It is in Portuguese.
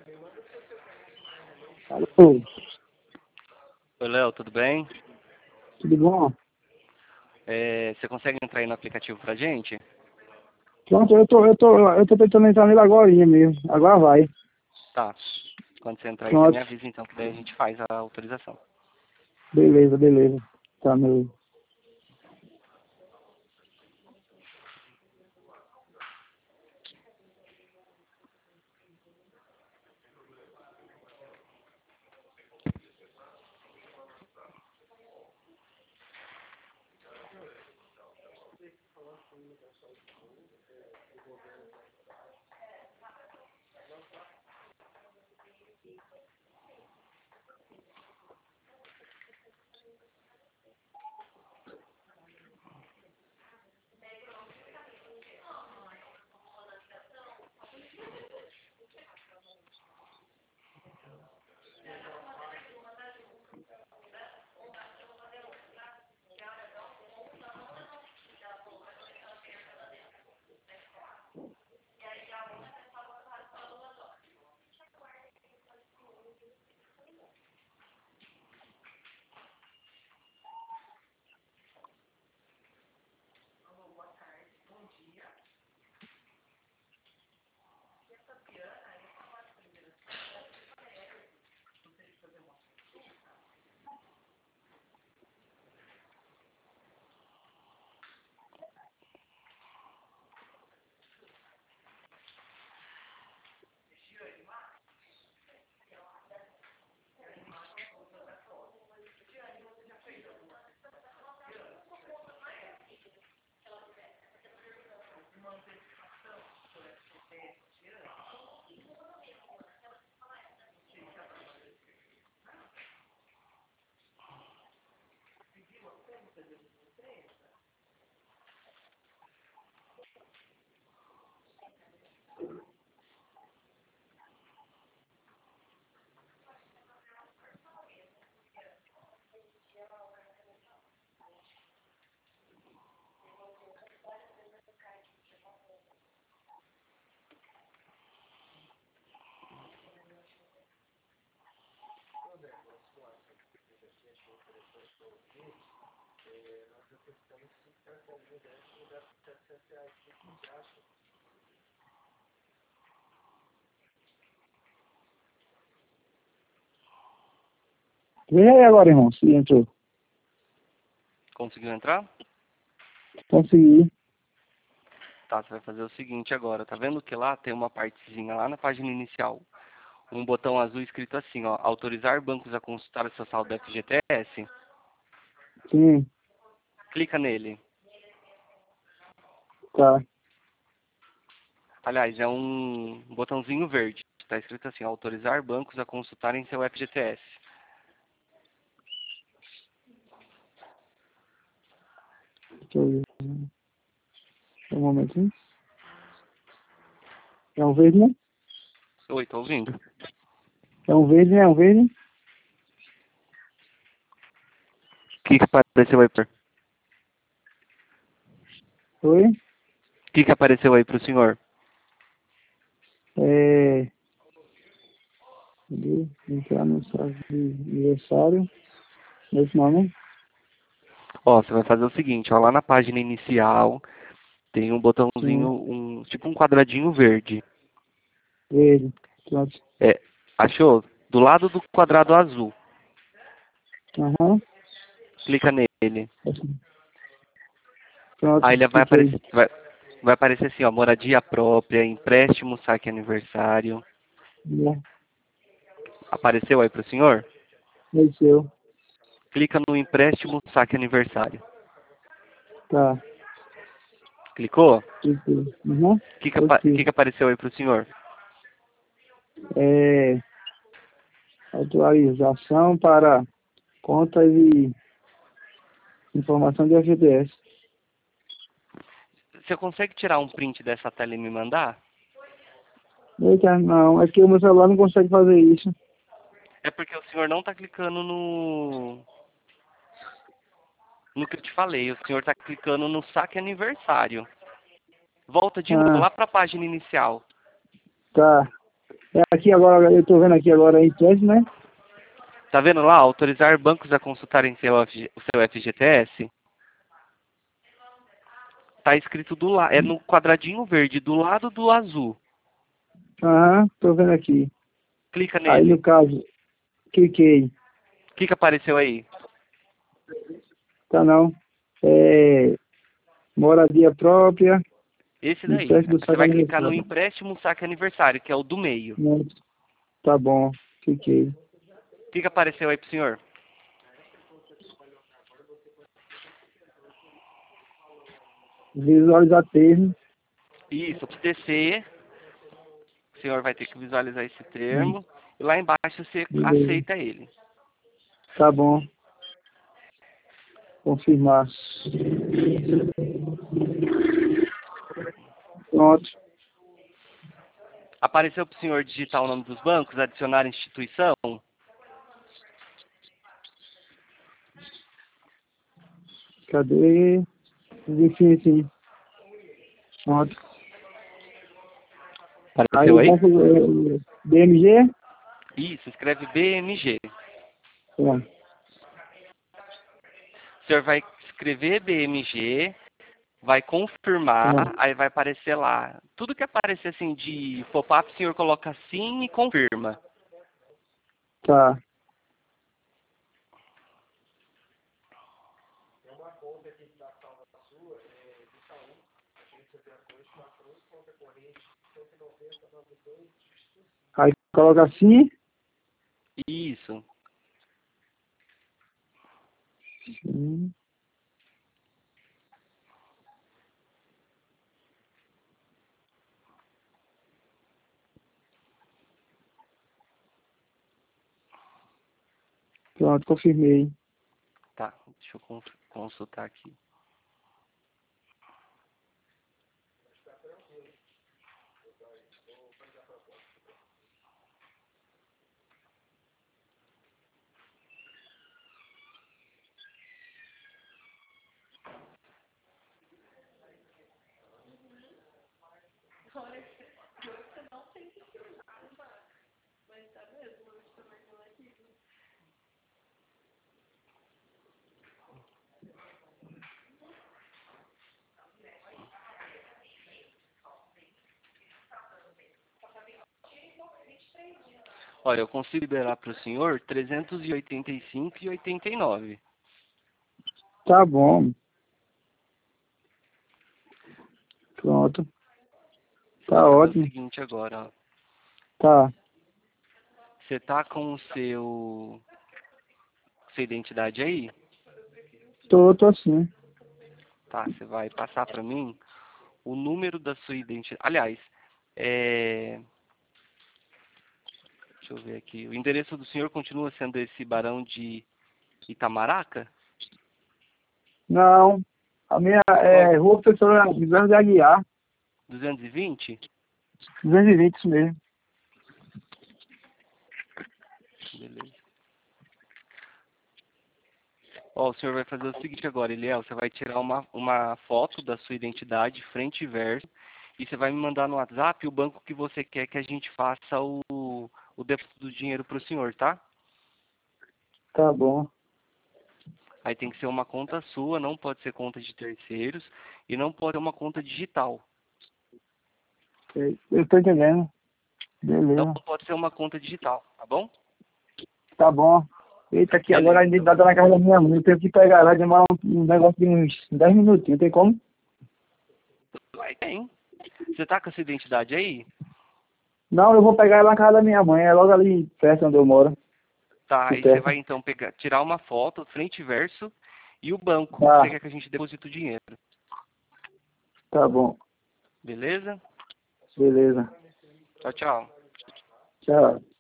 Alô, Oi, Léo, tudo bem? tudo bom? Você consegue entrar aí no aplicativo pra gente? Pronto, eu tô tentando entrar nele agorinha mesmo. Agora vai. Tá. Quando você entrar aí, você me Pronto. avisa então, que daí a gente faz a autorização. Beleza, beleza. Tá, meu. Vem aí agora, irmão. Se entrou. Conseguiu entrar? Consegui. Tá, você vai fazer o seguinte agora. Tá vendo que lá tem uma partezinha lá na página inicial? Um botão azul escrito assim, ó. Autorizar bancos a consultar o seu saldo FGTS? Sim, Clica nele. tá. Aliás, é um botãozinho verde. Tá escrito assim, ó, autorizar bancos a consultarem seu FGTS. Deixa eu ver. Um momentinho. É um verde, né? Oi, tô ouvindo. É um verde, né? É um verde. O que apareceu aí, o Oi. que apareceu aí pro senhor? É. Cadê? Entrar no site de aniversário. Esse nome? Ó, você vai fazer o seguinte, ó, lá na página inicial tem um botãozinho, Sim. tipo um quadradinho verde. Verde. Pronto. É, achou? Do lado do quadrado azul. Aham. Clica nele. Assim. Pronto. Aí ele Cliquei. vai aparecer assim, ó, moradia própria, empréstimo, saque aniversário. Já. Apareceu aí pro senhor? Desceu. Clica no empréstimo, saque aniversário. Tá. Clicou? Cliquei. Uhum. Que apareceu aí pro senhor? É, atualização para contas e informação de FGTS. Você consegue tirar um print dessa tela e me mandar? Eita, não, é que o meu celular não consegue fazer isso. É porque o senhor não está clicando no que eu te falei. O senhor está clicando no saque aniversário. Volta de novo Ah, lá para a página inicial. tá. É aqui agora, eu tô vendo aqui agora em teste, né? Tá vendo lá? Autorizar bancos a consultarem o seu FGTS? Tá escrito do lado, é no quadradinho verde, do lado do azul. Aham, tô vendo aqui. Clica Aí no nele. caso, cliquei. O que apareceu aí? Tá não. É, moradia própria, Esse daí. empréstimo do Você saque vai clicar no aniversário. empréstimo saque aniversário, que é o do meio. Né? Tá bom, cliquei. O que apareceu aí pro senhor? Visualizar termo. Isso, TC. O senhor vai ter que visualizar esse termo. E lá embaixo você Beleza. aceita ele. Tá bom, confirmar. Isso. Pronto. Apareceu pro senhor digitar o nome dos bancos, adicionar instituição? Cadê? Enfim, sim. Pronto. Aí Apareceu o aí? banco BMG? Isso, escreve BMG. Pronto. O senhor vai escrever BMG, vai confirmar, Pronto. aí vai aparecer lá. Tudo que aparecer assim de pop-up, o senhor coloca sim e confirma. Tá. Aí coloca assim. Isso. Sim. Pronto, confirmei. Tá, deixa eu consultar aqui. Olha, eu consigo liberar para o senhor 385,89. Tá bom. Pronto. Você vai Tá fazer o ótimo. seguinte agora, ó. Tá. Você tá com o sua identidade aí? Tô assim. Tá, você vai passar para mim o número da sua identidade. Aliás, deixa eu ver aqui. O endereço do senhor continua sendo esse Barão de Itamaraca? Não. A minha Qual? é Rua Professora José de Aguiar. 220? 220, isso mesmo. Beleza. Ó, o senhor vai fazer o seguinte agora, Eliel, você vai tirar uma foto da sua identidade, frente e verso, e você vai me mandar no WhatsApp o banco que você quer que a gente faça o depósito do dinheiro para o senhor, tá? Tá bom. Aí tem que ser uma conta sua, não pode ser conta de terceiros, e não pode ser uma conta digital. Eu tô entendendo. Não Beleza. pode ser uma conta digital, tá bom? Tá bom. Eita, aqui agora Beleza, a então. identidade tá na casa da minha mãe. Eu tenho que pegar lá, demora um negócio de uns 10 minutinhos. Tem como? Vai, tem. Você tá com essa identidade aí? Não, eu vou pegar ela na casa da minha mãe. É logo ali perto onde eu moro. Tá, Aqui aí você perto. vai então tirar uma foto, frente e verso, e o banco que você Tá, quer que a gente deposite o dinheiro. tá bom. Beleza? Beleza. Tchau, tchau. Tchau.